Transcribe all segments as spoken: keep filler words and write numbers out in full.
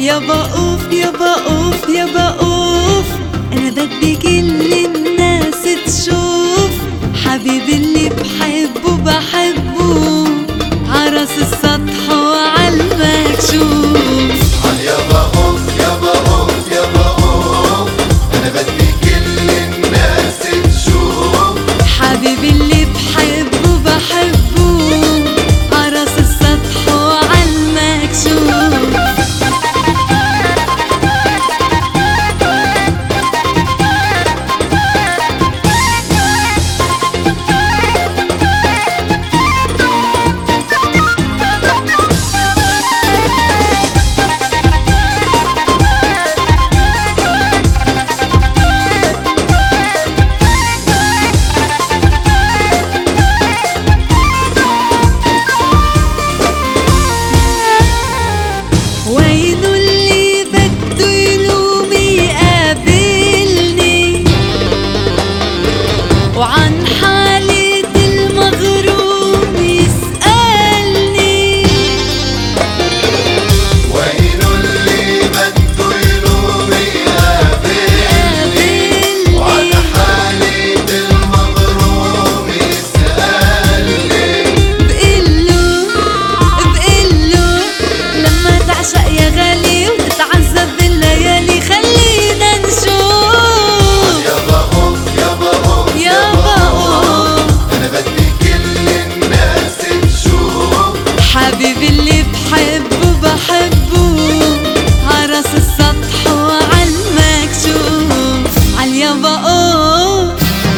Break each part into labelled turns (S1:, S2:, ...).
S1: يابا اوف يابا اوف يابا اوف، انا بدي كل الناس تشوف حبيبي اللي بحبه بحبه عراس السطح وعالمكشوف.
S2: يابا اوف يابا اوف يابا اوف، انا بدي كل الناس تشوف
S1: حبيبي اللي بحبه بحبه عراس السطح وعالمكشوف. وينو اللي بده يلوم يقابلني وعن حالة المغروم يسألني.
S2: وينو اللي بده يلوم يقابلني وعن حالة المغروم يسألني.
S1: بقله بقله لما تعشق يا غالي وتتعذب بالليالي خلينا نشوف.
S2: يابا اوف يابا اوف
S1: يابا اوف،
S2: انا بدي كل الناس تشوف
S1: حبيبي اللي بحبه بحبه عراس السطح وعالمكشوف. عاليابا اوف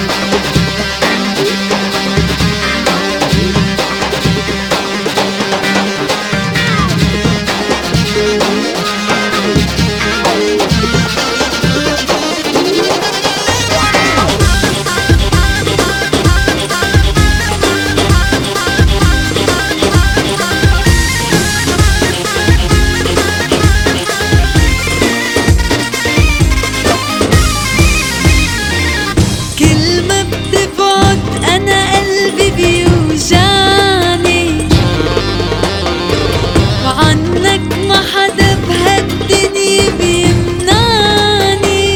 S1: كل ما بتبعد انا قلبي بيوجعني وعنك ما حدا بهالدنيا بيمنعني.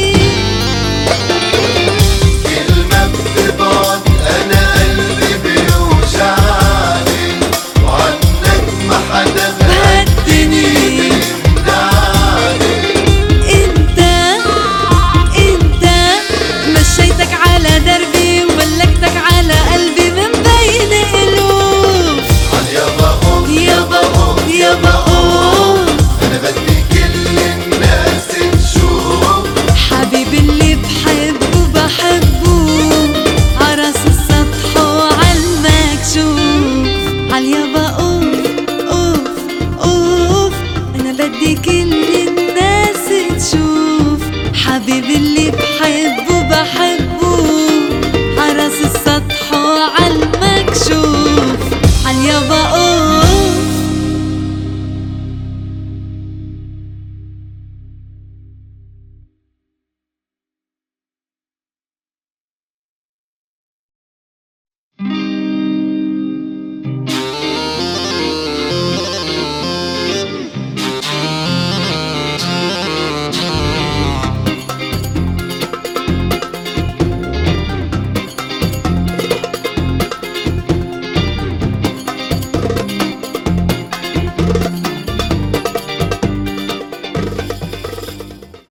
S2: كل ما بتبعد انا قلبي بيوجعني وعنك ما حدا بهالدنيا بيمنعني.
S1: انت انت مشيتك على دربي